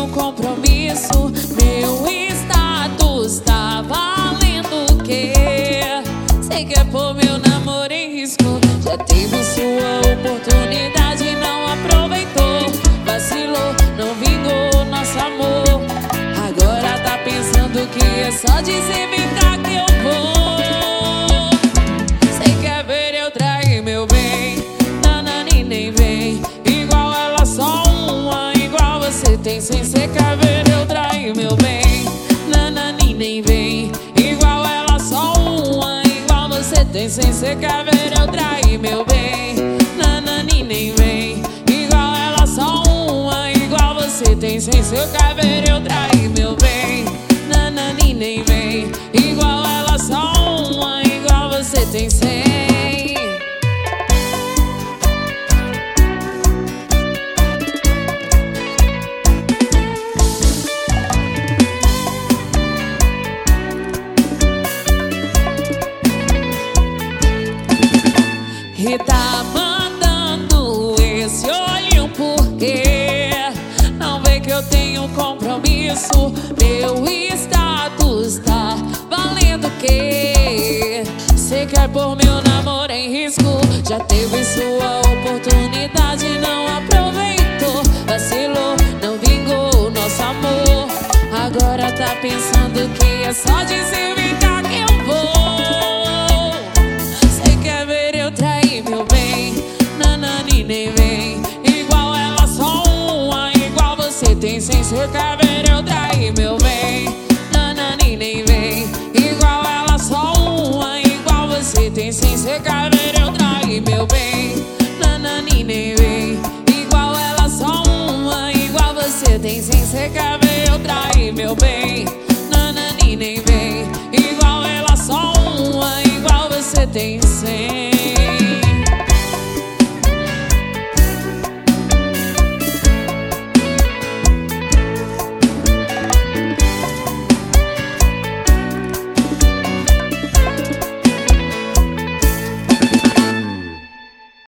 tenho compromisso, meu status tá valendo o quê? Cê quer pôr meu namoro em risco. Já teve sua oportunidade, não aproveitou. Vacilou, não vingou nosso amor. Agora tá pensando que é só dizer vem cá que eu vou. Cê quer ver eu trair meu bem? Nanani nem vem. Igual ela só uma, igual você tem sem cê quer ver eu trair meu bem? Nanani nem vem. Igual ela só uma, igual você tem sem cê quer ver eu trair meu bem? Nanani nem vem. Igual ela só uma, igual você tem sem cê quer ver eu trair meu bem? Nanani nem vem. Igual ela só uma, igual você tem sem. E tá mandando esse olhinho porque não vê que eu tenho compromisso. Meu status tá valendo o quê? Cê quer pôr meu namoro em risco. Já teve sua oportunidade, não aproveitou. Vacilou, não vingou nosso amor. Agora tá pensando que é só dizer vem cá que eu vou. Cê quer ver eu trair meu bem? Nanani nem vem. Igual ela só uma, igual você tem sem cê quer ver eu trair meu bem? Nanani nem vem. Igual ela só uma, igual você tem sem cê quer ver eu trair meu bem? Nanani nem vem. Igual ela só uma, igual você tem sem cê quer ver eu trair meu bem?